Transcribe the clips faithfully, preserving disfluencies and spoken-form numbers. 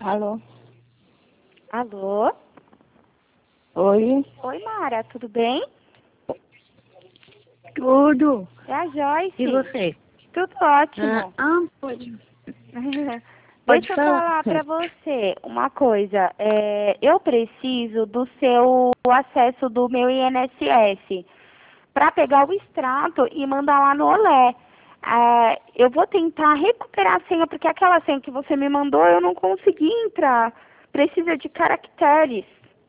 Alô? Alô? Oi? Oi, Mara, tudo bem? Tudo. É a Joyce. E você? Tudo Ah, ótimo. ah, pode, pode Deixa eu falar. falar pra você uma coisa. É, eu preciso do seu acesso do meu I N S S para pegar o extrato e mandar lá no Olé. É, eu vou tentar recuperar a senha, porque aquela senha que você me mandou eu não consegui entrar. Precisa de caracteres.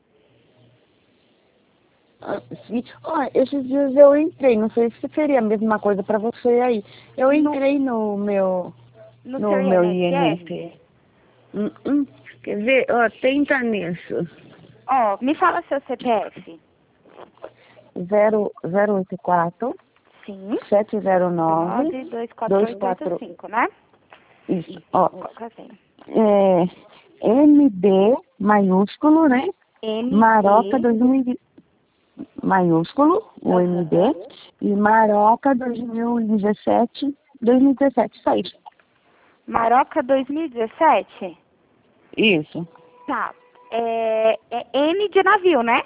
Ah, sim. Ó, esses dias eu entrei, não sei se seria a mesma coisa pra você aí. Eu No, entrei no meu, no seu no meu I N S S? I N S. Hum, hum. Quer ver? Ó, tenta nisso. Ó, me fala seu C P F. Zero, zero oito quatro, Sim. sete zero nove, nove dois quatro dois oito oito quatro. cinco, né? Isso. Ó, Qual que é a senha? é M D maiúsculo, né? Maroca M D. dois mil e vinte maiúsculo, o M D, Aham. e Maroca dois mil e dezessete, dois mil e dezessete, só isso. Maroca dois mil e dezessete? Isso. Tá. É, é M de navio, né?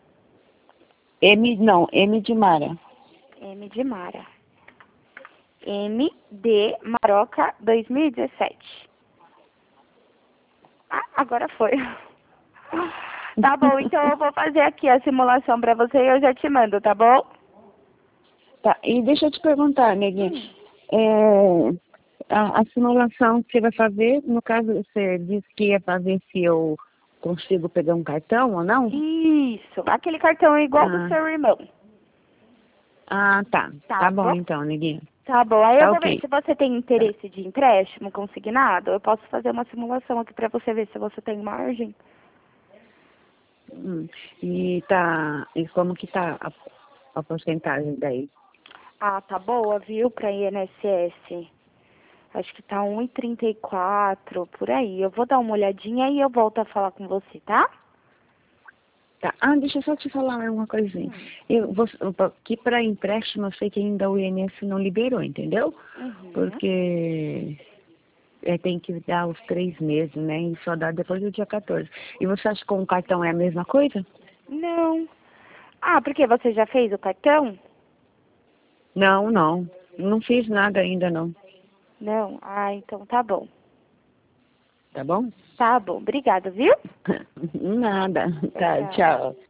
M, não, M de Mara. M de Mara. M D Maroca dois mil e dezessete. Ah, agora foi. Tá bom, então eu vou fazer aqui a simulação pra você e eu já te mando, tá bom? Tá, e deixa eu te perguntar, neguinha, Hum. é, a, a simulação que você vai fazer, no caso, você disse que ia fazer se eu consigo pegar um cartão ou não? Isso. Aquele cartão é igual do Ah, seu irmão. ah tá. Tá Tá bom bom? então, neguinha. Tá bom, aí eu Tá vou ver ok. se você tem Tá. interesse de empréstimo consignado. Eu posso fazer uma simulação aqui pra você ver se você tem margem. Hum. E tá, e como que tá a, a porcentagem daí? Ah, tá boa, viu, pra I N S S. Acho que tá um e trinta e quatro por aí. Eu vou dar uma olhadinha e eu volto a falar com você, tá? Tá. Ah, deixa eu só te falar uma coisinha. Hum. Eu vou, que para empréstimo eu sei que ainda o I N S não liberou, entendeu? Uhum. Porque é, tem que dar os três meses, né? E só dá depois do dia quatorze. E você acha que com o cartão é a mesma coisa? Não. Ah, porque você já fez o cartão? Não, não. Não fiz nada ainda, não. Não. Ah, então tá bom. Tá bom? Tá bom, obrigada, viu? Nada. Tchau, Tá, tchau. tchau.